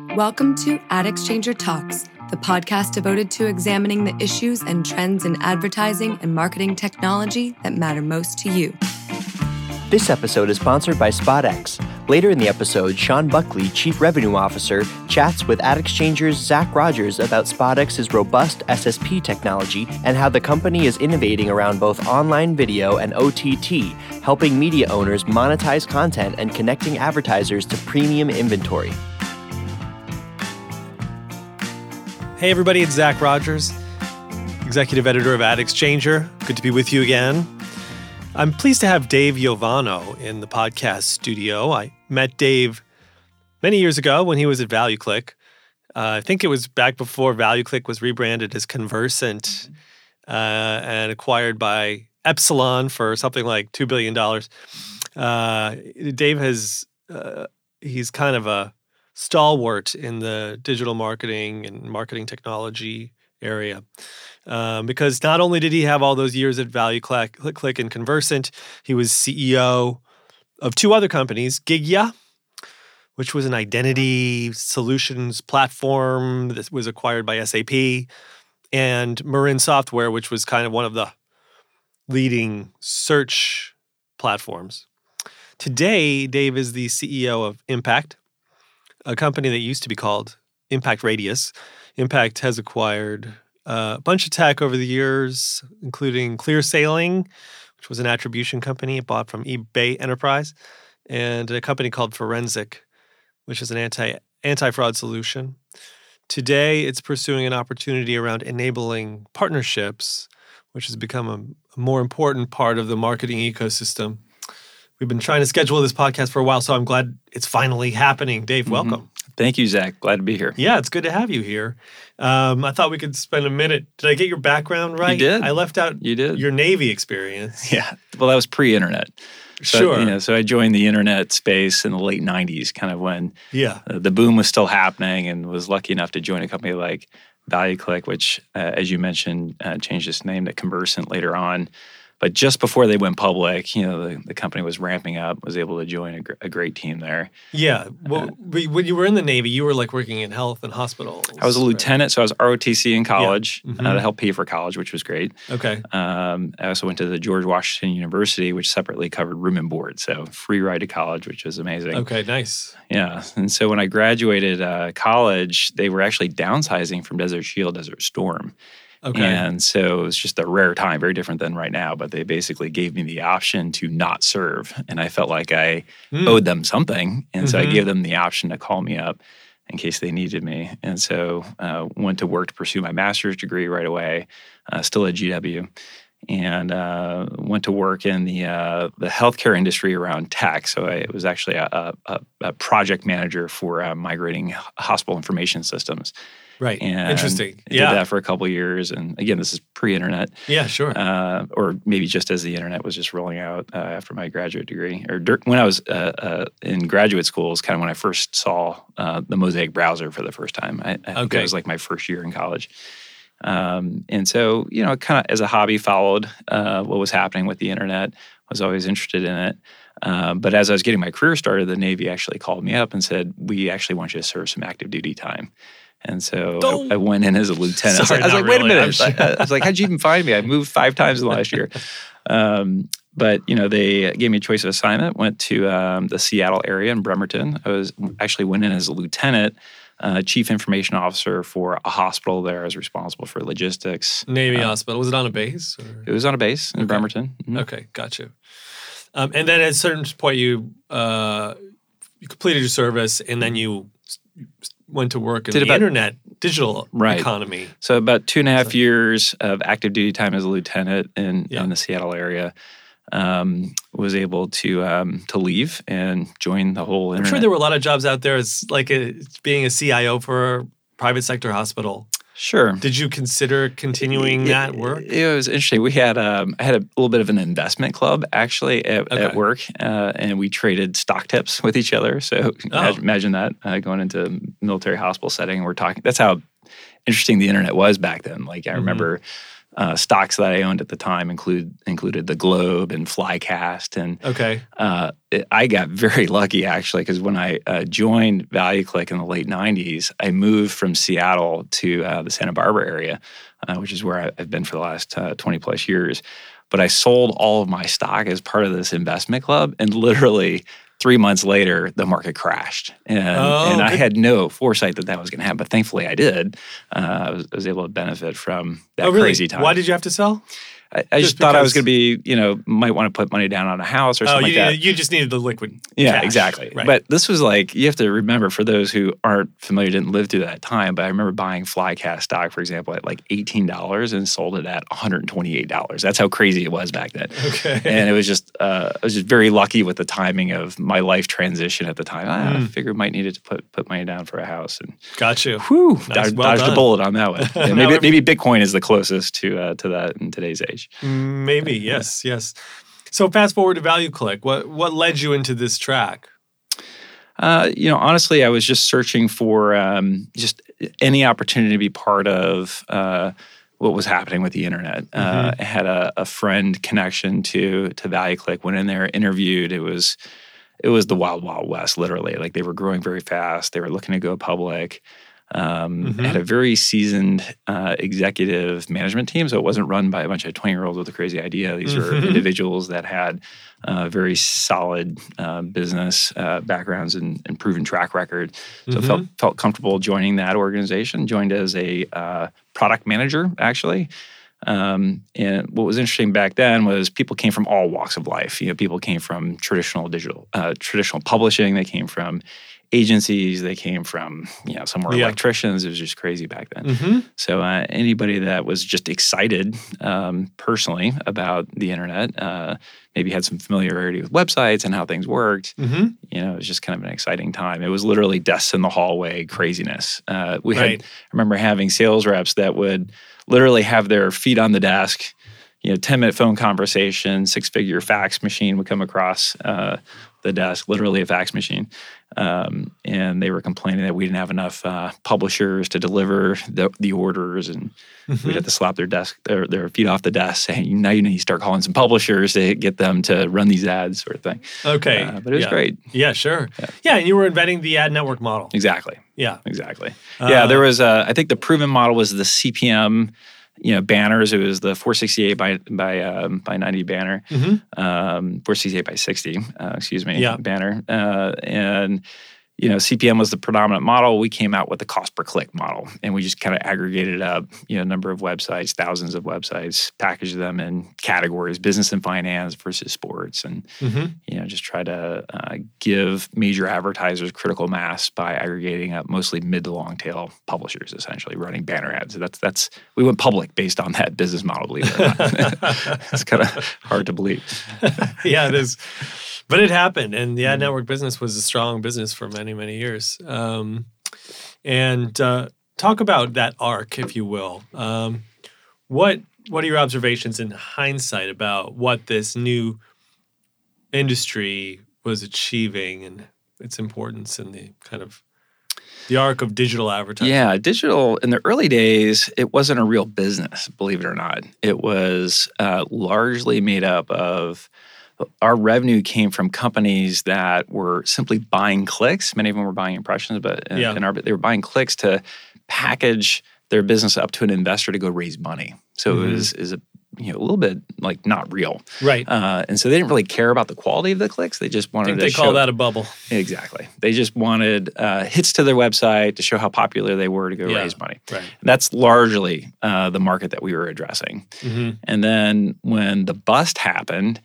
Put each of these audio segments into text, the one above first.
Welcome to AdExchanger Talks, the podcast devoted to examining the issues and trends in advertising and marketing technology that matter most to you. This episode is sponsored by SpotX. Later in the episode, Sean Buckley, Chief Revenue Officer, chats with AdExchanger's Zach Rogers about SpotX's robust SSP technology and how the company is innovating around both online video and OTT, helping media owners monetize content and connecting advertisers to premium inventory. Hey everybody, it's Zach Rogers, Executive Editor of AdExchanger. Good to be with you again. I'm pleased to have Dave Giovanno in the podcast studio. I met Dave many years ago when he was at ValueClick. I think it was back before ValueClick was rebranded as Conversant and acquired by Epsilon for something like $2 billion. Dave he's kind of a stalwart in the digital marketing and marketing technology area. Because not only did he have all those years at ValueClick and Conversant, he was CEO of two other companies, Gigya, which was an identity solutions platform that was acquired by SAP, and Marin Software, which was kind of one of the leading search platforms. Today, Dave is the CEO of Impact, a company that used to be called Impact Radius. Impact has acquired a bunch of tech over the years, including Clear Sailing, which was an attribution company it bought from eBay Enterprise, and a company called Forensic, which is an anti-fraud solution. Today, it's pursuing an opportunity around enabling partnerships, which has become a more important part of the marketing ecosystem. We've been trying to schedule this podcast for a while, so I'm glad it's finally happening. Dave, welcome. Thank you, Zach. Glad to be here. Yeah, it's good to have you here. I thought we could spend a minute. Did I get your background right? You did. I left out your Navy experience. Yeah. Well, that was pre-internet. Sure. So I joined the internet space in the late 90s, kind of when the boom was still happening, and was lucky enough to join a company like ValueClick, which, as you mentioned, changed its name to Conversant later on. But just before they went public, the company was ramping up, was able to join a great team there. Yeah. Well, when you were in the Navy, you were like working in health and hospitals. I was a lieutenant, so I was ROTC in college to help pay for college, which was great. Okay. I also went to the George Washington University, which separately covered room and board, so free ride to college, which was amazing. Okay, nice. Yeah. And so when I graduated college, they were actually downsizing from Desert Shield, Desert Storm. Okay. And so it was just a rare time, very different than right now, but they basically gave me the option to not serve. And I felt like I owed them something. And so I gave them the option to call me up in case they needed me. And so went to work to pursue my master's degree right away, still at GW. And went to work in the healthcare industry around tech. So I was actually a project manager for migrating hospital information systems. Right. And interesting. I did that for a couple of years. And again, this is pre-internet. Yeah, sure. Or maybe just as the internet was just rolling out after my graduate degree. Or when I was in graduate school is kind of when I first saw the Mosaic browser for the first time. I think it was like my first year in college. And so, kind of as a hobby, followed what was happening with the internet, was always interested in it. But as I was getting my career started, the Navy actually called me up and said, we actually want you to serve some active duty time. And so I went in as a lieutenant. Sorry, I was like, wait a minute. Sure. I was like, how'd you even find me? I moved 5 times in the last year. But, they gave me a choice of assignment, went to the Seattle area in Bremerton. I actually went in as a lieutenant, chief information officer for a hospital there. I was responsible for logistics. Navy hospital. Was it on a base? Or? It was on a base in Bremerton. Mm-hmm. Okay, gotcha. And then at a certain point, you completed your service, and then you went to work in the internet digital economy. So about 2.5 years of active duty time as a lieutenant in the Seattle area. Was able to leave and join the whole internet. I'm sure there were a lot of jobs out there as like being a CIO for a private sector hospital. Sure. Did you consider continuing that work? It was interesting. We had I had a little bit of an investment club actually at work, and we traded stock tips with each other. So imagine that going into military hospital setting. We're talking. That's how interesting the internet was back then. Like I remember stocks that I owned at the time included the Globe and Flycast. And I got very lucky, actually, because when I joined ValueClick in the late 90s, I moved from Seattle to the Santa Barbara area, which is where I've been for the last 20 plus years. But I sold all of my stock as part of this investment club, and literally 3 months later, the market crashed. And I had no foresight that was going to happen, but thankfully I did. I was able to benefit from that crazy time. Why did you have to sell? I just thought I was going to be, might want to put money down on a house or something like that. You just needed the liquid Yeah, cash. exactly. Right. But this was like, you have to remember, for those who aren't familiar, didn't live through that time, but I remember buying Flycast stock, for example, at like $18 and sold it at $128. That's how crazy it was back then. Okay. And it was just, I was just very lucky with the timing of my life transition at the time. I figured might needed to put money down for a house. And got you. Whew, Nice. dodged a bullet on that one. Yeah, maybe Bitcoin is the closest to that in today's age. Maybe, yes. So fast forward to ValueClick. What led you into this track? Honestly, I was just searching for just any opportunity to be part of what was happening with the internet. I had a friend connection to ValueClick. Went in there, interviewed. It was the wild, wild west, literally. Like, they were growing very fast. They were looking to go public. Had a very seasoned executive management team, so it wasn't run by a bunch of 20-year-olds with a crazy idea. These were individuals that had very solid business backgrounds and proven track record. So felt comfortable joining that organization. Joined as a product manager, actually. And what was interesting back then was people came from all walks of life. People came from traditional publishing. They came from agencies. They came from, some were electricians. It was just crazy back then. So anybody that was just excited personally about the internet, maybe had some familiarity with websites and how things worked, it was just kind of an exciting time. It was literally desks in the hallway craziness. I remember having sales reps that would literally have their feet on the desk, 10-minute phone conversation, 6-figure fax machine would come across the desk, literally a fax machine. And they were complaining that we didn't have enough publishers to deliver the orders, and we'd have to slap their feet off the desk, saying, now you need to start calling some publishers to get them to run these ads, sort of thing. Okay. But it was great. Yeah, sure. Yeah, and you were inventing the ad network model. Exactly. Yeah. Exactly. There was, I think the proven model was the CPM banners. It was the 468 by 90 banner, 468 by 60, banner. And CPM was the predominant model. We came out with the cost per click model, and we just kind of aggregated up, a number of websites, thousands of websites, packaged them in categories, business and finance versus sports, and just try to give major advertisers critical mass by aggregating up mostly mid to long tail publishers, essentially running banner ads. That's we went public based on that business model, believe it or not. It's kind of hard to believe. Yeah, it is. But it happened, and the ad network business was a strong business for many, many years. And talk about that arc, if you will. What are your observations in hindsight about what this new industry was achieving and its importance in the kind of the arc of digital advertising? Yeah, digital, in the early days, it wasn't a real business, believe it or not. It was largely made up of, our revenue came from companies that were simply buying clicks. Many of them were buying impressions, but they were buying clicks to package their business up to an investor to go raise money. So it was a little bit like not real. Right. And so they didn't really care about the quality of the clicks. They just wanted to show. They call that a bubble. Exactly. They just wanted hits to their website to show how popular they were to go raise money. Right. And that's largely the market that we were addressing. And then when the bust happened,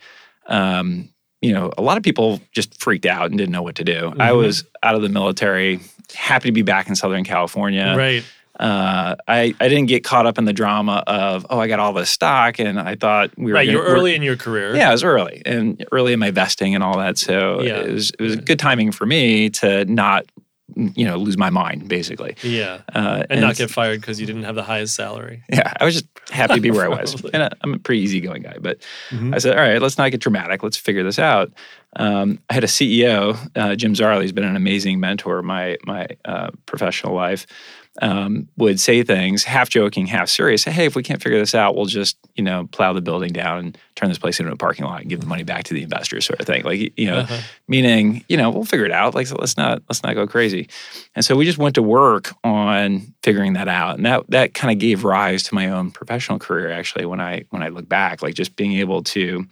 a lot of people just freaked out and didn't know what to do. I was out of the military, happy to be back in Southern California. Right. I didn't get caught up in the drama of, I got all this stock, and I thought we were you were early in your career. Yeah, I was early in my vesting and all that. So it was good timing for me to not lose my mind, basically. Yeah. And not get fired because you didn't have the highest salary. Yeah. I was just happy to be where I was. And I'm a pretty easygoing guy. But I said, all right, let's not get dramatic. Let's figure this out. I had a CEO, Jim Zarley, who's been an amazing mentor in my professional life, would say things half joking, half serious. Say, hey, if we can't figure this out, we'll just, plow the building down and turn this place into a parking lot and give the money back to the investors, sort of thing. Like, meaning, we'll figure it out. Like, so let's not go crazy. And so we just went to work on figuring that out. And that kind of gave rise to my own professional career, actually, when I look back, like just being able to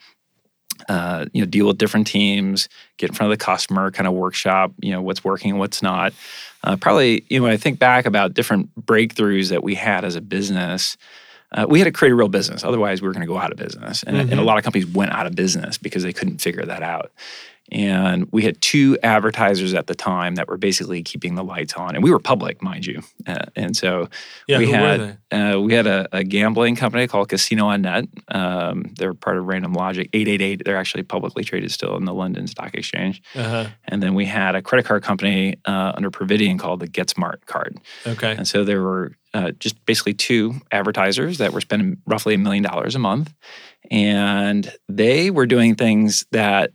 deal with different teams, get in front of the customer, kind of workshop, what's working and what's not. Probably, when I think back about different breakthroughs that we had as a business, we had to create a real business. Otherwise, we were going to go out of business. And a lot of companies went out of business because they couldn't figure that out. And we had 2 advertisers at the time that were basically keeping the lights on. And we were public, mind you. And so we had a gambling company called Casino on Net. They're part of Random Logic, 888. They're actually publicly traded still in the London Stock Exchange. And then we had a credit card company under Providian called the GetSmart card. Okay. And so there were just basically 2 advertisers that were spending roughly $1 million a month. And they were doing things that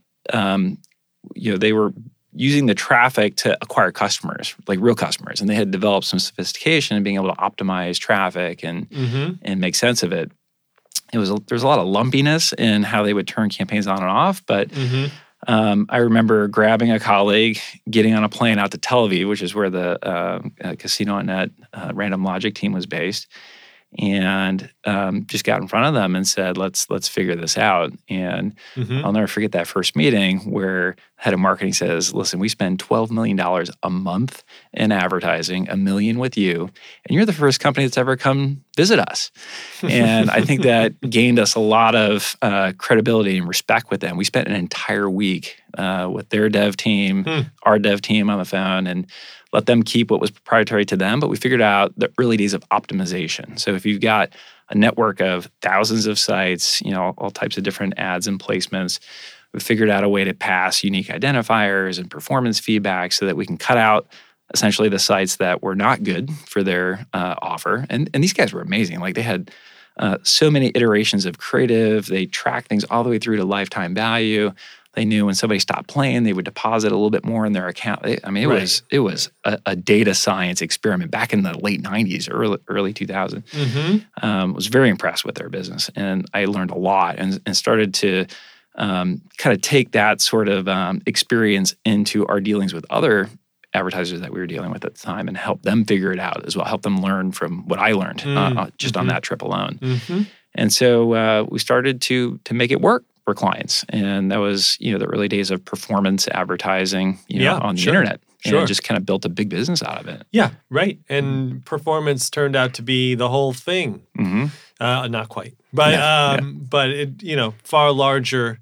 they were using the traffic to acquire customers, like real customers, and they had developed some sophistication in being able to optimize traffic and make sense of it. There's a lot of lumpiness in how they would turn campaigns on and off, but I remember grabbing a colleague, getting on a plane out to Tel Aviv, which is where the Casino on Net Random Logic team was based, and just got in front of them and said, let's figure this out. And I'll never forget that first meeting where head of marketing says, listen, we spend $12 million a month in advertising, $1 million with you, and you're the first company that's ever come visit us. And I think that gained us a lot of credibility and respect with them. We spent an entire week with their dev team, our dev team on the phone, and let them keep what was proprietary to them. But we figured out the early days of optimization. So if you've got a network of thousands of sites, all types of different ads and placements, we figured out a way to pass unique identifiers and performance feedback so that we can cut out essentially the sites that were not good for their offer. And these guys were amazing. Like they had so many iterations of creative. They tracked things all the way through to lifetime value. They knew when somebody stopped playing, they would deposit a little bit more in their account. It was a data science experiment back in the late 90s, early 2000s. Was very impressed with their business. And I learned a lot and started to kind of take that sort of experience into our dealings with other advertisers that we were dealing with at the time and help them figure it out as well, help them learn from what I learned just on that trip alone. And so we started to make it work for clients. And that was, the early days of performance advertising, on the internet. And just kind of built a big business out of it. Yeah, right. And performance turned out to be the whole thing. Not quite. But but it, far larger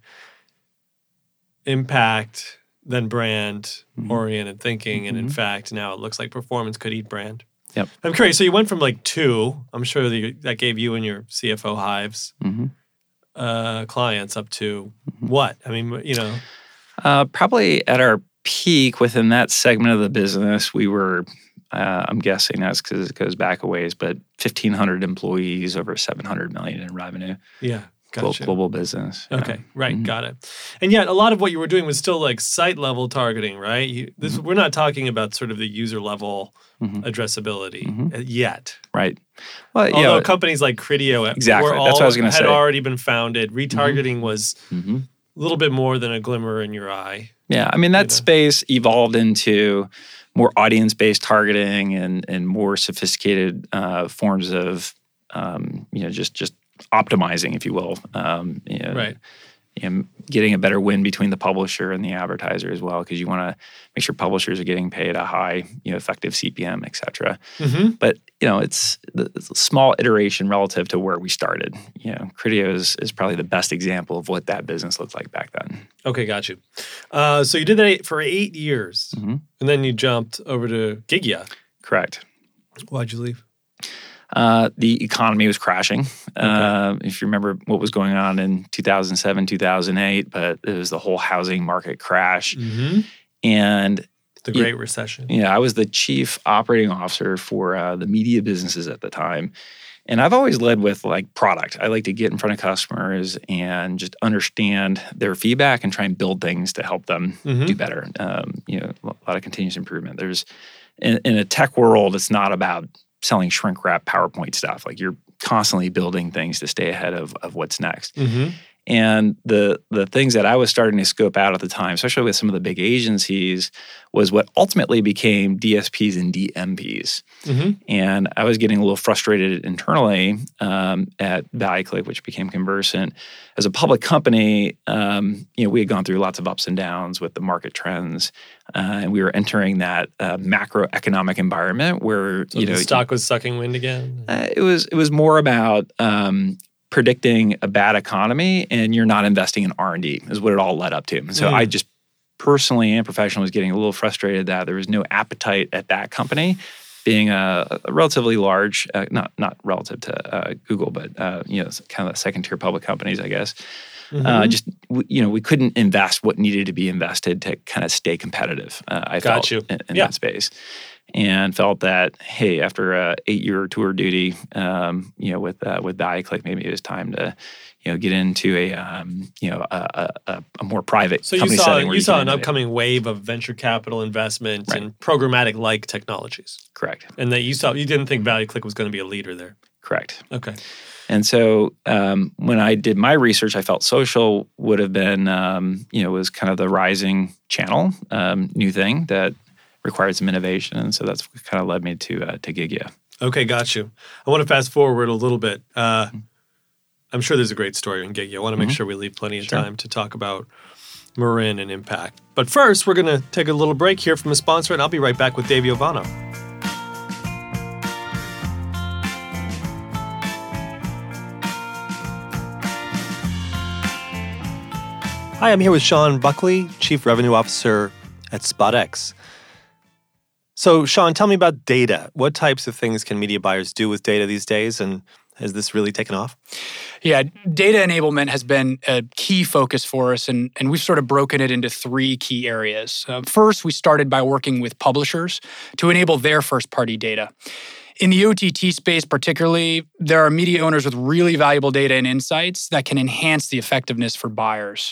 impact than brand-oriented thinking. And in fact, now it looks like performance could eat brand. Yep. I'm curious. So you went from like 2, I'm sure that gave you and your CFO hives clients up to what? I mean, probably at our peak within that segment of the business, we were, I'm guessing that's because it goes back a ways, but 1,500 employees, over $700 million in revenue. Yeah. Gotcha. Global business. Okay, right, got it. And yet, a lot of what you were doing was still like site level targeting, right? We're not talking about sort of the user level addressability yet, right? Well, although companies like Criteo, exactly, that's what I was going to say, had already been founded. Retargeting was a little bit more than a glimmer in your eye. Yeah, I mean that space evolved into more audience-based targeting and more sophisticated forms of just optimizing, if you will, right. Getting a better win between the publisher and the advertiser as well, because you want to make sure publishers are getting paid a high, effective CPM, et cetera. But it's a small iteration relative to where we started. Criteo is probably the best example of what that business looked like back then. Okay, got you. So you did that for 8 years, and then you jumped over to Gigya. Correct. Why'd you leave? The economy was crashing. If you remember what was going on in 2007, 2008, but it was the whole housing market crash. And the Great Recession. Yeah, I was the chief operating officer for the media businesses at the time. And I've always led with like product. I like to get in front of customers and just understand their feedback and try and build things to help them do better. A lot of continuous improvement. There's in a tech world, it's not about selling shrink wrap PowerPoint stuff. Like you're constantly building things to stay ahead of what's next. And the things that I was starting to scope out at the time, especially with some of the big agencies, was what ultimately became DSPs and DMPs. And I was getting a little frustrated internally at ValueClick, which became Conversant. As a public company, we had gone through lots of ups and downs with the market trends, and we were entering that macroeconomic environment where the stock was sucking wind again. It was more about predicting a bad economy, and you're not investing in R&D is what it all led up to. And so I just personally and professionally was getting a little frustrated that there was no appetite at that company, being a relatively large, not relative to Google, but kind of the second-tier public companies, I guess. We couldn't invest what needed to be invested to kind of stay competitive. I felt in that space. And felt that, hey, after a 8-year tour duty, with ValueClick, maybe it was time to, get into a more private company setting. You saw an upcoming wave of venture capital investment and programmatic-like technologies. Correct. And that you didn't think ValueClick was going to be a leader there. Correct. Okay. And so when I did my research, I felt social would have been, was kind of the rising channel, new thing that required some innovation, and so that's what kind of led me to Gigya. Okay, got you. I want to fast forward a little bit. I'm sure there's a great story in Gigya. I want to make sure we leave plenty of time to talk about Marin and Impact. But first, we're going to take a little break here from a sponsor, and I'll be right back with Dave Giovanno. Hi, I'm here with Sean Buckley, Chief Revenue Officer at SpotX. So, Sean, tell me about data. What types of things can media buyers do with data these days, and has this really taken off? Yeah, data enablement has been a key focus for us, and we've sort of broken it into 3 key areas. First, we started by working with publishers to enable their first-party data. In the OTT space particularly, there are media owners with really valuable data and insights that can enhance the effectiveness for buyers.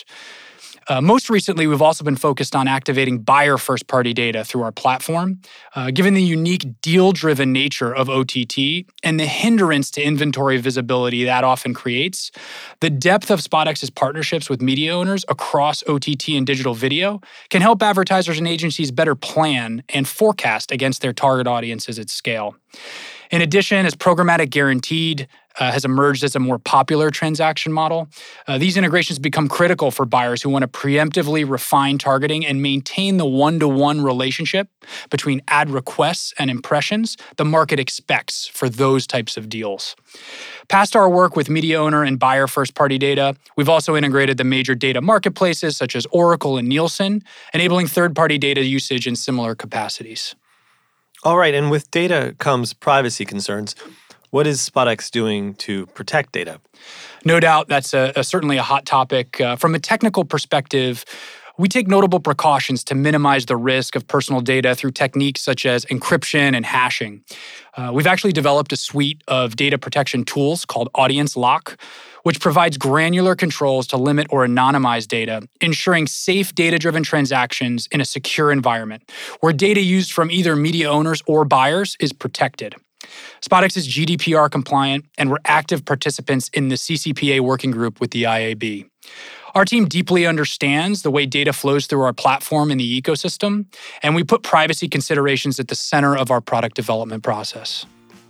Most recently, we've also been focused on activating buyer first-party data through our platform. Given the unique deal-driven nature of OTT and the hindrance to inventory visibility that often creates, the depth of SpotX's partnerships with media owners across OTT and digital video can help advertisers and agencies better plan and forecast against their target audiences at scale. In addition, as programmatic guaranteed has emerged as a more popular transaction model, these integrations become critical for buyers who want to preemptively refine targeting and maintain the one-to-one relationship between ad requests and impressions the market expects for those types of deals. Past our work with media owner and buyer first-party data, we've also integrated the major data marketplaces such as Oracle and Nielsen, enabling third-party data usage in similar capacities. All right, and with data comes privacy concerns. What is SpotX doing to protect data? No doubt that's certainly a hot topic. From a technical perspective, we take notable precautions to minimize the risk of personal data through techniques such as encryption and hashing. We've actually developed a suite of data protection tools called Audience Lock, which provides granular controls to limit or anonymize data, ensuring safe data-driven transactions in a secure environment where data used from either media owners or buyers is protected. SpotX is GDPR compliant, and we're active participants in the CCPA working group with the IAB. Our team deeply understands the way data flows through our platform in the ecosystem, and we put privacy considerations at the center of our product development process.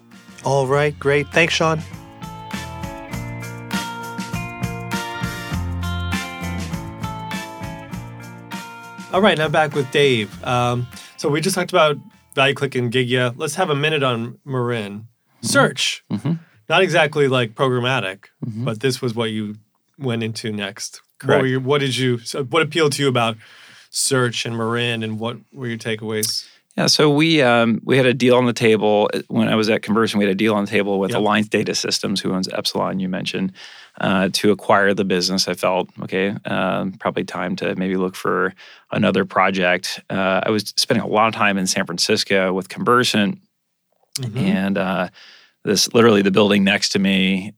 All right, great. Thanks, Sean. All right, now back with Dave. So we just talked about ValueClick and Gigya. Let's have a minute on Marin. Search. Not exactly like programmatic, but this was what you went into next. Correct. What appealed to you about search and Marin, and what were your takeaways? Yeah, so we had a deal on the table when I was at Conversant. We had a deal on the table with Alliance Data Systems, who owns Epsilon, you mentioned, to acquire the business. I felt, probably time to maybe look for another project. I was spending a lot of time in San Francisco with Conversant, and literally the building next to me,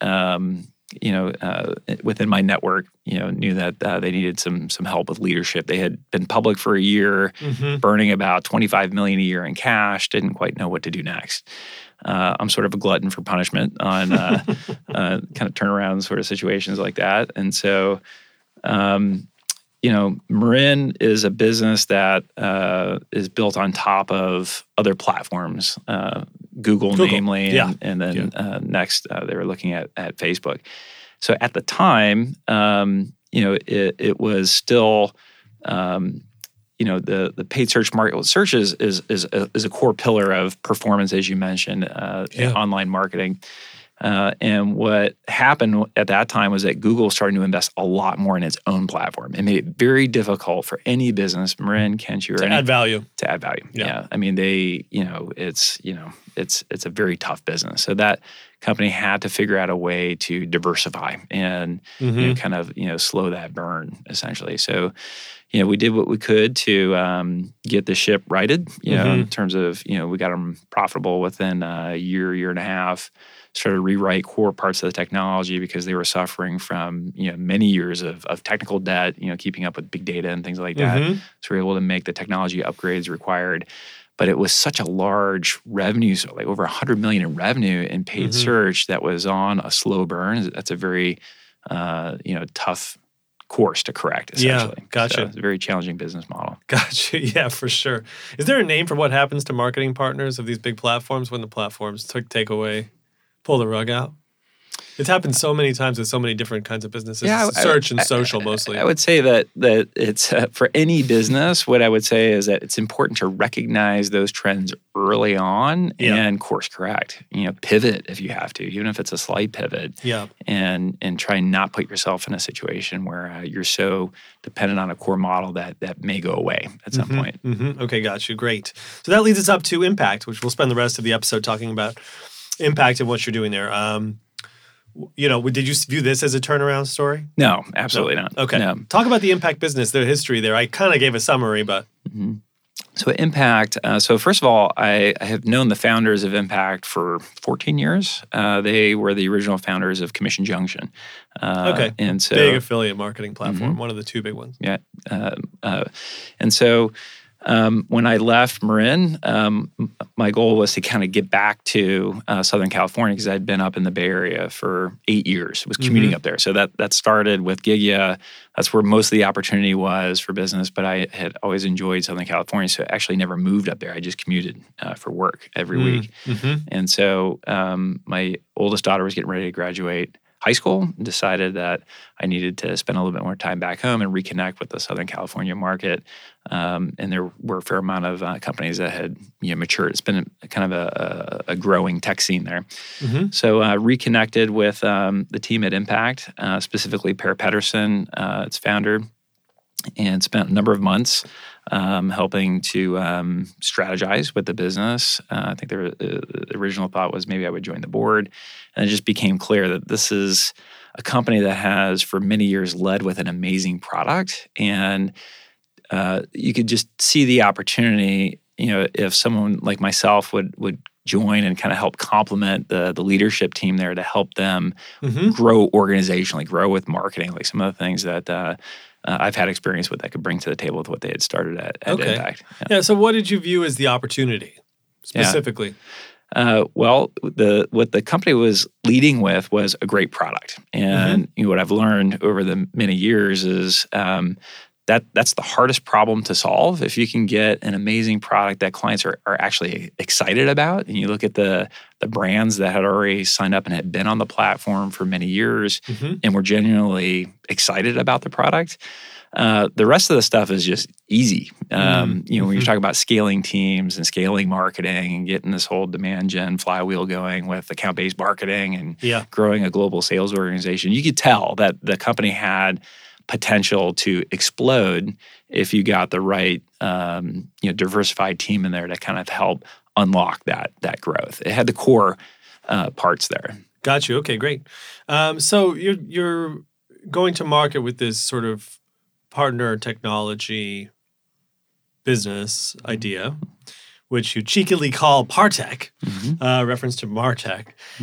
within my network, knew that they needed some help with leadership. They had been public for a year, burning about $25 million a year in cash, didn't quite know what to do next. I'm sort of a glutton for punishment on kind of turnaround sort of situations like that. And so, Marin is a business that is built on top of other platforms, Google namely, and then next they were looking at Facebook. So at the time, it was still, the paid search market. Well, search is a core pillar of performance, as you mentioned, in online marketing. And what happened at that time was that Google started to invest a lot more in its own platform. It made it very difficult for any business, Marin, Kenchi, or add value. To add value. Yeah. I mean, it's a very tough business. So that company had to figure out a way to diversify and slow that burn, essentially. So, we did what we could to get the ship righted, in terms of, we got them profitable within a year and a half. Started to rewrite core parts of the technology because they were suffering from many years of technical debt, keeping up with big data and things like that. So we were able to make the technology upgrades required. But it was such a large revenue, so like over $100 million in revenue in paid search that was on a slow burn. That's a very tough course to correct, essentially. Yeah, gotcha. So it's a very challenging business model. Gotcha. Yeah, for sure. Is there a name for what happens to marketing partners of these big platforms when the platforms pull the rug out? It's happened so many times with so many different kinds of businesses. Search and social mostly. I would say that it's for any business, what I would say is that it's important to recognize those trends early on and course correct. Pivot if you have to, even if it's a slight pivot. Yeah. And try not put yourself in a situation where you're so dependent on a core model that may go away at some point. Okay, got you. Great. So that leads us up to impact, which we'll spend the rest of the episode talking about impact and what you're doing there. Did you view this as a turnaround story? No, absolutely not. Okay. No. Talk about the Impact business, their history there. I kind of gave a summary, but... So Impact, so first of all, I have known the founders of Impact for 14 years. They were the original founders of Commission Junction. Okay. And so, big affiliate marketing platform, one of the two big ones. Yeah. And so... when I left Marin, my goal was to kind of get back to Southern California because I'd been up in the Bay Area for 8 years, was commuting up there. So that started with Gigya. That's where most of the opportunity was for business, but I had always enjoyed Southern California, so I actually never moved up there. I just commuted for work every week. And so my oldest daughter was getting ready to graduate high school, decided that I needed to spend a little bit more time back home and reconnect with the Southern California market. And there were a fair amount of companies that had matured. It's been kind of a growing tech scene there. So reconnected with the team at Impact, specifically Per Pedersen, its founder, and spent a number of months helping to strategize with the business. I think the original thought was maybe I would join the board. And it just became clear that this is a company that has for many years led with an amazing product. And you could just see the opportunity, if someone like myself would join and kind of help complement the leadership team there to help them grow organizationally, grow with marketing, like some of the things that I've had experience with that could bring to the table with what they had started at Impact. Yeah. So what did you view as the opportunity specifically? Well, what the company was leading with was a great product. And what I've learned over the many years is that's the hardest problem to solve. If you can get an amazing product that clients are actually excited about, and you look at the brands that had already signed up and had been on the platform for many years and were genuinely excited about the product, the rest of the stuff is just easy. When you're talking about scaling teams and scaling marketing and getting this whole demand gen flywheel going with account-based marketing and growing a global sales organization, you could tell that the company had potential to explode if you got the right diversified team in there to kind of help unlock that growth. It had the core parts there. Got you. Okay, great. So you're going to market with this sort of partner technology business idea. which you cheekily call Partech, reference to Martech.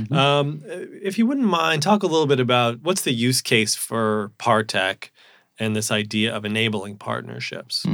If you wouldn't mind, talk a little bit about what's the use case for Partech and this idea of enabling partnerships.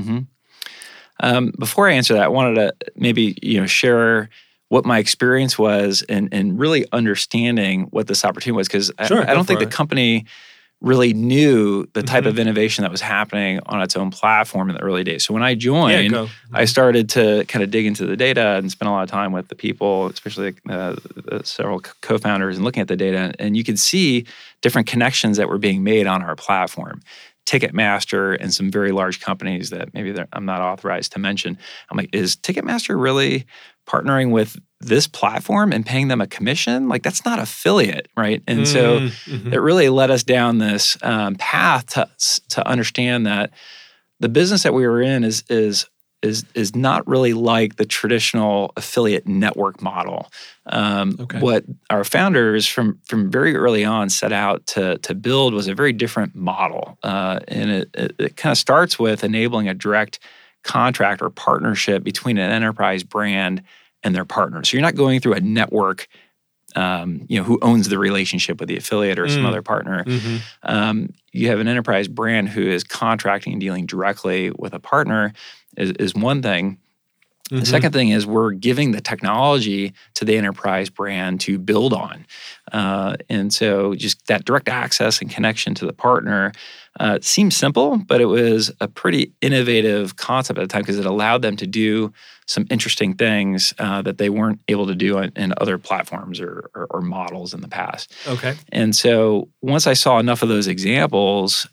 Before I answer that, I wanted to maybe share what my experience was in really understanding what this opportunity was, because I don't think the company really knew the type of innovation that was happening on its own platform in the early days. So when I joined, I started to kind of dig into the data and spend a lot of time with the people, especially several co-founders, and looking at the data. And you could see different connections that were being made on our platform. Ticketmaster and some very large companies that maybe I'm not authorized to mention. I'm like, is Ticketmaster really partnering with this platform and paying them a commission? Like, that's not affiliate, right? And so it really led us down this path to understand that the business that we were in is not really like the traditional affiliate network model. What our founders from very early on set out to build was a very different model. And it kind of starts with enabling a direct contract or partnership between an enterprise brand and their partners. So you're not going through a network who owns the relationship with the affiliate or some other partner. You have an enterprise brand who is contracting and dealing directly with a partner is one thing. The second thing is we're giving the technology to the enterprise brand to build on. And so just that direct access and connection to the partner seems simple, but it was a pretty innovative concept at the time because it allowed them to do some interesting things that they weren't able to do in other platforms or models in the past. And so once I saw enough of those examples,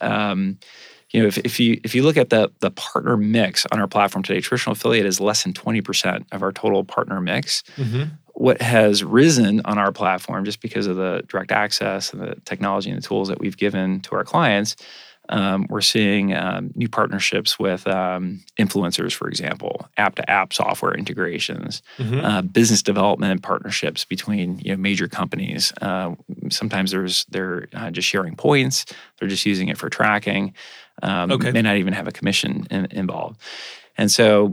if you look at the partner mix on our platform today, traditional affiliate is less than 20% of our total partner mix. What has risen on our platform, just because of the direct access and the technology and the tools that we've given to our clients, we're seeing new partnerships with influencers, for example, app-to-app software integrations, business development partnerships between major companies. Sometimes they're just sharing points. They're just using it for tracking. May not even have a commission involved. And so,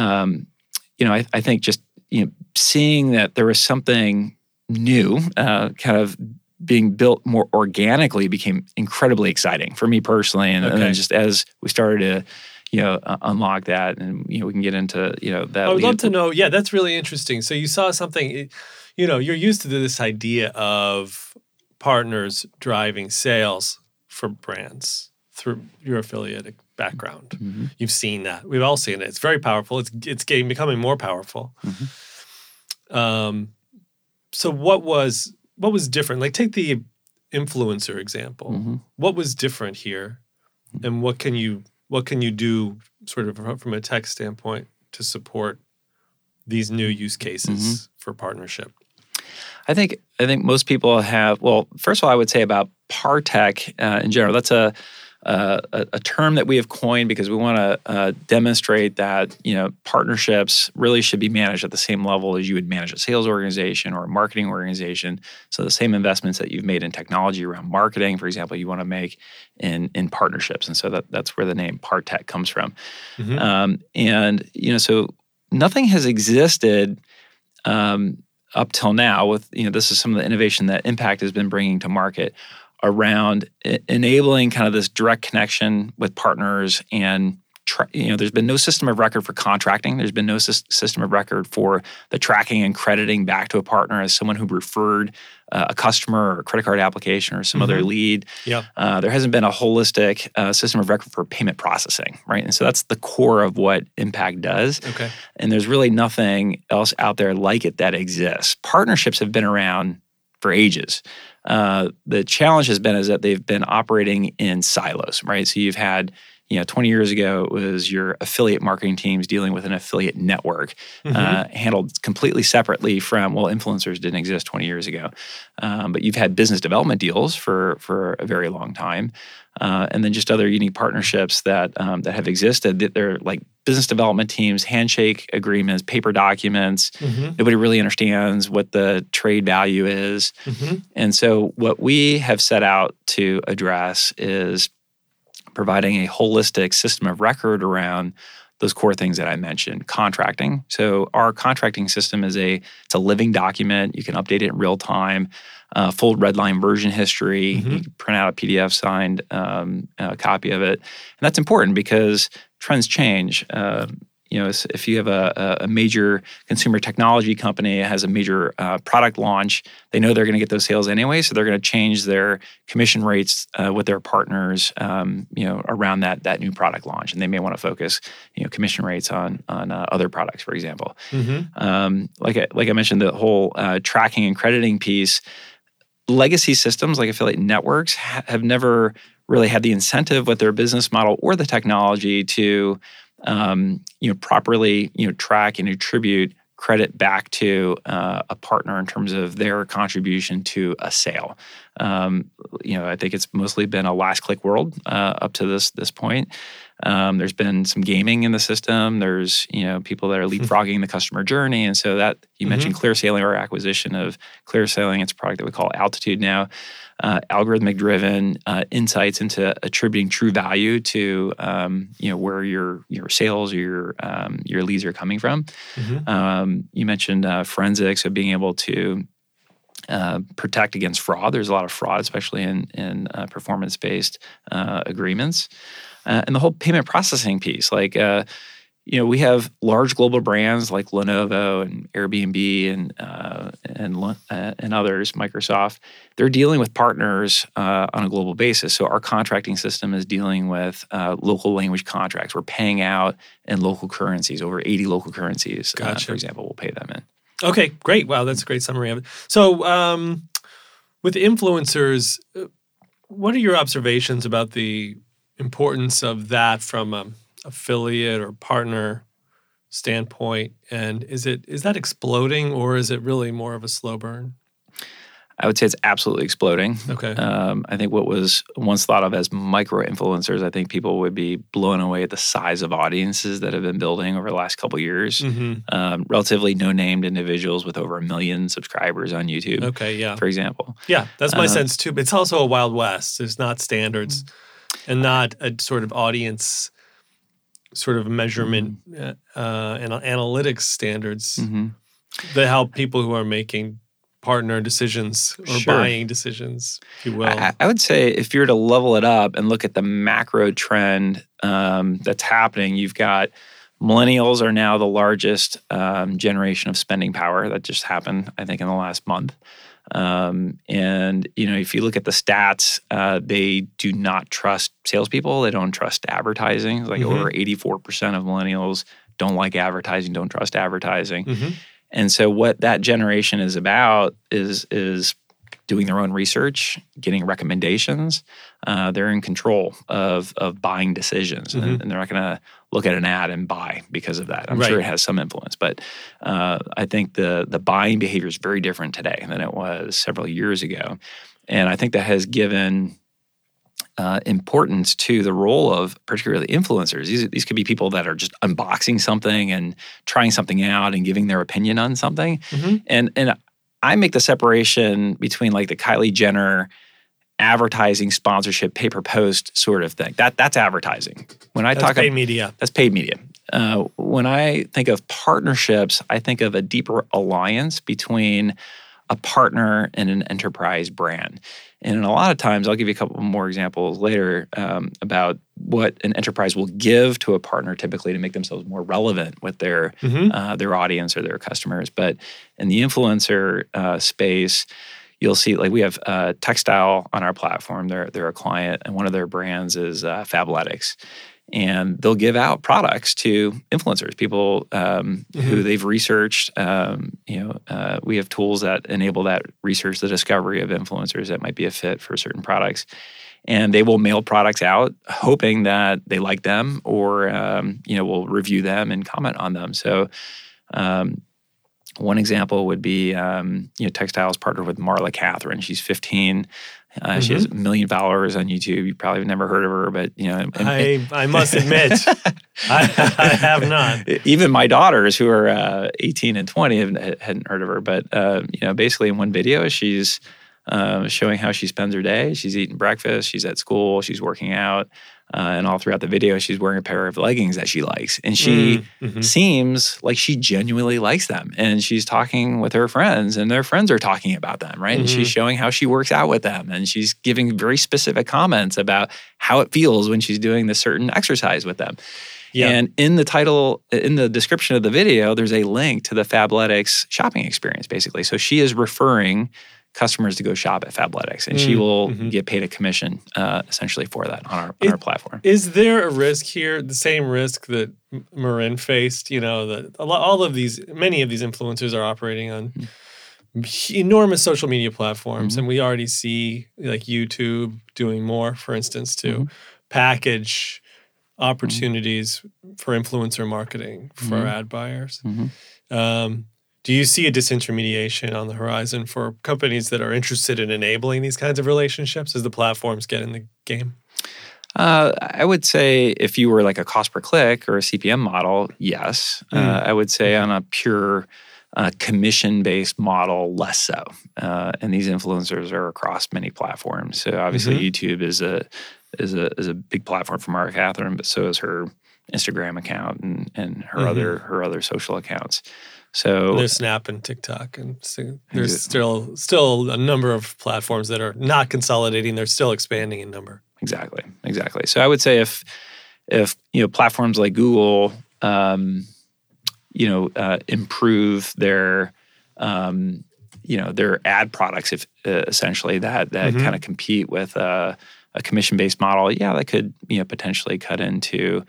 I think just seeing that there was something new, kind of being built more organically, became incredibly exciting for me personally. And then just as we started to unlock that, and we can get into that. I would love to know. Yeah, that's really interesting. So you saw something. You're used to this idea of partners driving sales for brands through your affiliate background. You've seen that. We've all seen it. It's very powerful. It's becoming more powerful. So what was different? Like, take the influencer example. What was different here, and what can you do sort of from a tech standpoint to support these new use cases for partnership? I think most people have. Well, first of all, I would say about Partech in general. That's a term that we have coined because we want to demonstrate that partnerships really should be managed at the same level as you would manage a sales organization or a marketing organization. So the same investments that you've made in technology around marketing, for example, you want to make in partnerships, and so that's where the name Partech comes from. So nothing has existed up till now with this is some of the innovation that Impact has been bringing to market around enabling kind of this direct connection with partners. And there's been no system of record for contracting. There's been no system of record for the tracking and crediting back to a partner as someone who referred a customer or a credit card application or some other lead. There hasn't been a holistic system of record for payment processing, right? And so that's the core of what Impact does. And there's really nothing else out there like it that exists. Partnerships have been around for ages. The challenge has been is that they've been operating in silos, right? So you've had, 20 years ago, it was your affiliate marketing teams dealing with an affiliate network, handled completely separately from, influencers didn't exist 20 years ago. But you've had business development deals for a very long time. And then just other unique partnerships that have existed. They're like business development teams, handshake agreements, paper documents. Nobody really understands what the trade value is. And so what we have set out to address is providing a holistic system of record around those core things that I mentioned. Contracting. So our contracting system it's a living document. You can update it in real time. Full redline version history. You can print out a PDF signed copy of it, and that's important because trends change. If you have a major consumer technology company has a major product launch, they know they're going to get those sales anyway, so they're going to change their commission rates with their partners, around that new product launch, and they may want to focus, commission rates on other products, for example. Like I mentioned, the whole tracking and crediting piece. Legacy systems like affiliate networks have never really had the incentive with their business model or the technology to properly track and attribute credit back to a partner in terms of their contribution to a sale. I think it's mostly been a last click world up to this point. There's been some gaming in the system. There's people that are leapfrogging the customer journey, and so that you mentioned ClearSailing, our acquisition of ClearSailing. It's a product that we call Altitude now. Algorithmic driven insights into attributing true value to where your sales or your leads are coming from. You mentioned forensics, so being able to protect against fraud. There's a lot of fraud, especially in performance-based agreements. And the whole payment processing piece, we have large global brands like Lenovo and Airbnb and others, Microsoft. They're dealing with partners on a global basis. So our contracting system is dealing with local language contracts. We're paying out in local currencies, over 80 local currencies, for example, we'll pay them in. Okay, great. Wow, that's a great summary of it. So with influencers, what are your observations about the importance of that from an affiliate or partner standpoint? And is that exploding, or is it really more of a slow burn? I would say it's absolutely exploding. Okay. I think what was once thought of as micro-influencers, I think people would be blown away at the size of audiences that have been building over the last couple of years. Relatively no-named individuals with over 1 million subscribers on YouTube, for example. Yeah, that's my sense too. But it's also a Wild West. There's not standards and not a sort of audience sort of measurement and analytics standards that help people who are making partner decisions or buying decisions, if you will. I would say if you were to level it up and look at the macro trend that's happening, you've got millennials are now the largest generation of spending power. That just happened, I think, in the last month. If you look at the stats, they do not trust salespeople. They don't trust advertising. Like over 84% of millennials don't like advertising, don't trust advertising. And so what that generation is about is doing their own research, getting recommendations. They're in control of buying decisions, and they're not going to look at an ad and buy because of that. I'm sure it has some influence, but I think the buying behavior is very different today than it was several years ago. And I think that has given importance to the role of particularly influencers. These could be people that are just unboxing something and trying something out and giving their opinion on something. And I make the separation between like the Kylie Jenner advertising sponsorship pay-per-post sort of thing. That's advertising. When I talk paid media. That's paid media. When I think of partnerships, I think of a deeper alliance between a partner and an enterprise brand. And a lot of times, I'll give you a couple more examples later about what an enterprise will give to a partner typically to make themselves more relevant with their audience or their customers. But in the influencer space, you'll see like we have Textile on our platform. They're a client, and one of their brands is Fabletics. And they'll give out products to influencers, people who they've researched. We have tools that enable that research, the discovery of influencers that might be a fit for certain products. And they will mail products out hoping that they like them or, will review them and comment on them. So one example would be, Textile's partnered with Marla Catherine. She's 15. She has 1 million followers on YouTube. You probably have never heard of her, but I must admit, I have not. Even my daughters, who are 18 and 20, hadn't heard of her. But basically, in one video, she's showing how she spends her day. She's eating breakfast. She's at school. She's working out. And all throughout the video, she's wearing a pair of leggings that she likes. And she seems like she genuinely likes them. And she's talking with her friends, and their friends are talking about them, right? And she's showing how she works out with them. And she's giving very specific comments about how it feels when she's doing this certain exercise with them. Yeah. And in the description of the video, there's a link to the Fabletics shopping experience, basically. So she is referring customers to go shop at Fabletics, and she will get paid a commission essentially for that on our platform. Is there a risk here, the same risk that Marin faced? You know, that many of these influencers are operating on enormous social media platforms, and we already see like YouTube doing more, for instance, to package opportunities for influencer marketing for ad buyers. Do you see a disintermediation on the horizon for companies that are interested in enabling these kinds of relationships as the platforms get in the game? I would say if you were like a cost per click or a CPM model, yes. I would say on a pure commission-based model, less so. And these influencers are across many platforms. So obviously YouTube is a big platform for Mara Catherine, but so is her Instagram account and her other social accounts. So there's Snap and TikTok, and so there's still a number of platforms that are not consolidating; they're still expanding in number. Exactly. So I would say if platforms like Google, improve their their ad products, if essentially that kind of compete with a commission-based model, that could potentially cut into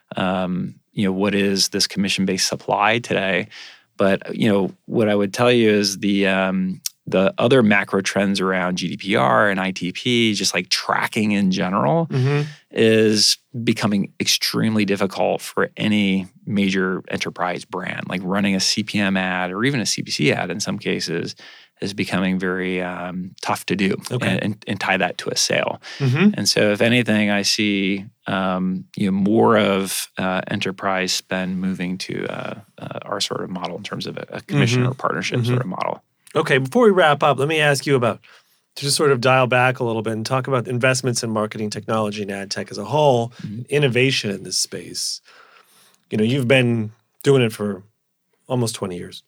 what is this commission-based supply today. But what I would tell you is the other macro trends around GDPR and ITP, just like tracking in general, is becoming extremely difficult for any major enterprise brand. Like running a CPM ad or even a CPC ad in some cases is becoming very tough to do and tie that to a sale. And so if anything, I see more of enterprise spend moving to our sort of model in terms of a commission or partnership sort of model. Okay, before we wrap up, let me ask you to just sort of dial back a little bit and talk about investments in marketing technology and ad tech as a whole, innovation in this space. You've been doing it for almost 20 years.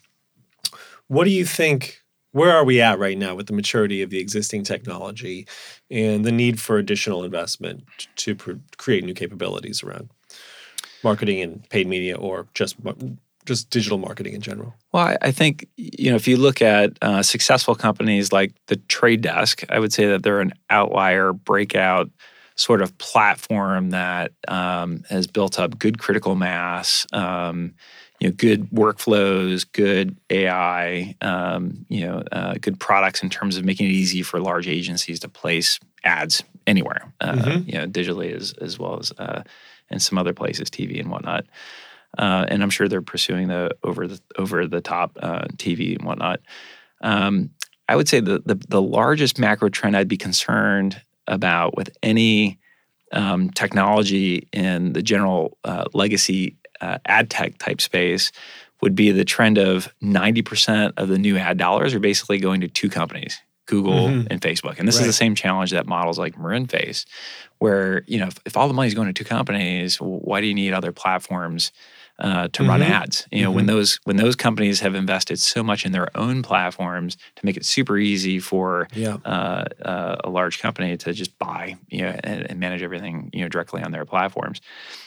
What do you think, where are we at right now with the maturity of the existing technology and the need for additional investment to create new capabilities around marketing and paid media, or just digital marketing in general? Well, I think, if you look at successful companies like The Trade Desk, I would say that they're an outlier breakout sort of platform that has built up good critical mass, good workflows, good AI, good products in terms of making it easy for large agencies to place ads anywhere, digitally as well as in some other places, TV and whatnot. And I'm sure they're pursuing the over the top TV and whatnot. I would say the largest macro trend I'd be concerned about with any technology in the general legacy ad tech type space would be the trend of 90% of the new ad dollars are basically going to two companies, Google and Facebook. And this is the same challenge that models like Marin face, where if all the money is going to two companies, why do you need other platforms to run ads? When those companies have invested so much in their own platforms to make it super easy for a large company to just buy and manage everything directly on their platforms.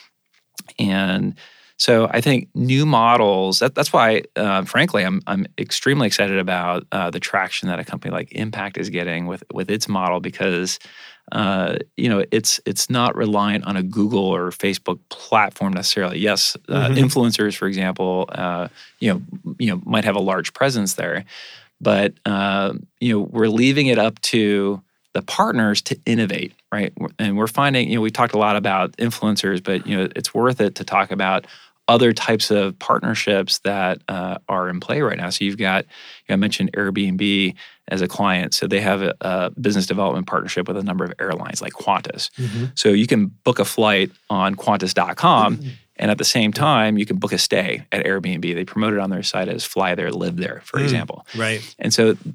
And so I think new models, that's why, frankly, I'm extremely excited about the traction that a company like Impact is getting with its model, because it's not reliant on a Google or Facebook platform necessarily. Yes, influencers, for example, might have a large presence there, but we're leaving it up to the partners to innovate, right? And we're finding, we talked a lot about influencers, but it's worth it to talk about other types of partnerships that are in play right now. So you've got, I mentioned Airbnb as a client. So they have a business development partnership with a number of airlines like Qantas. So you can book a flight on Qantas.com, and at the same time, you can book a stay at Airbnb. They promote it on their site as fly there, live there, for example. Right. And so these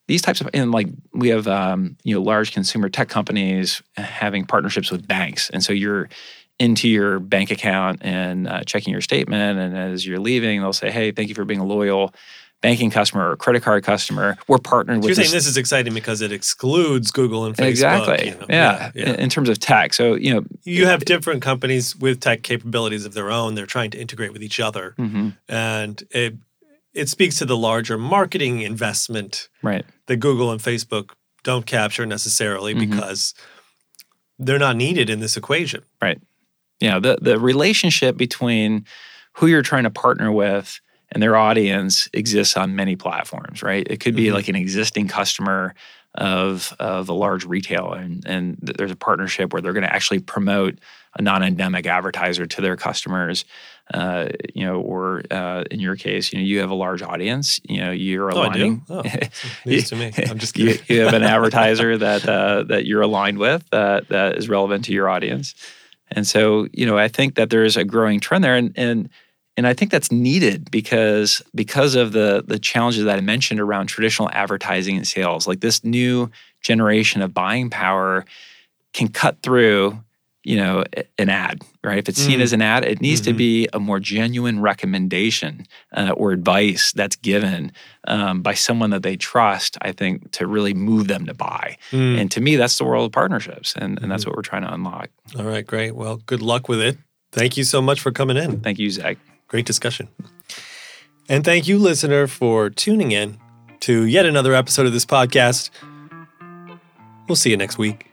these types of, and like we have, large consumer tech companies having partnerships with banks. And so you're into your bank account and checking your statement. And as you're leaving, they'll say, hey, thank you for being a loyal banking customer or credit card customer. We're partnered with You're saying this is exciting because it excludes Google and Facebook. Exactly. Yeah. In terms of tech. So, you have different companies with tech capabilities of their own. They're trying to integrate with each other. Mm-hmm. And it speaks to the larger marketing investment right. that Google and Facebook don't capture necessarily because they're not needed in this equation. Right. The relationship between who you're trying to partner with and their audience exists on many platforms, right? It could be like an existing customer of a large retailer, and there's a partnership where they're going to actually promote a non-endemic advertiser to their customers, or in your case, you have a large audience. You're aligning. Oh, I do? News to me. I'm just kidding. You have an advertiser that you're aligned with that is relevant to your audience, and so I think that there is a growing trend there, and I think that's needed because of the challenges that I mentioned around traditional advertising and sales. Like this new generation of buying power can cut through, an ad, right? If it's seen as an ad, it needs to be a more genuine recommendation or advice that's given by someone that they trust, I think, to really move them to buy. And to me, that's the world of partnerships, and that's what we're trying to unlock. All right, great. Well, good luck with it. Thank you so much for coming in. Thank you, Zach. Great discussion. And thank you, listener, for tuning in to yet another episode of this podcast. We'll see you next week.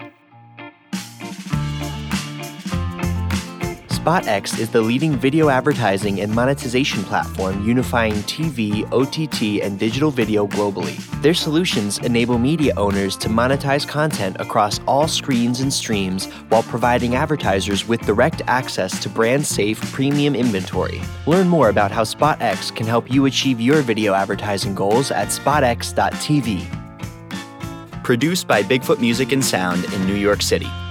SpotX is the leading video advertising and monetization platform unifying TV, OTT, and digital video globally. Their solutions enable media owners to monetize content across all screens and streams while providing advertisers with direct access to brand-safe premium inventory. Learn more about how SpotX can help you achieve your video advertising goals at spotx.tv. Produced by Bigfoot Music and Sound in New York City.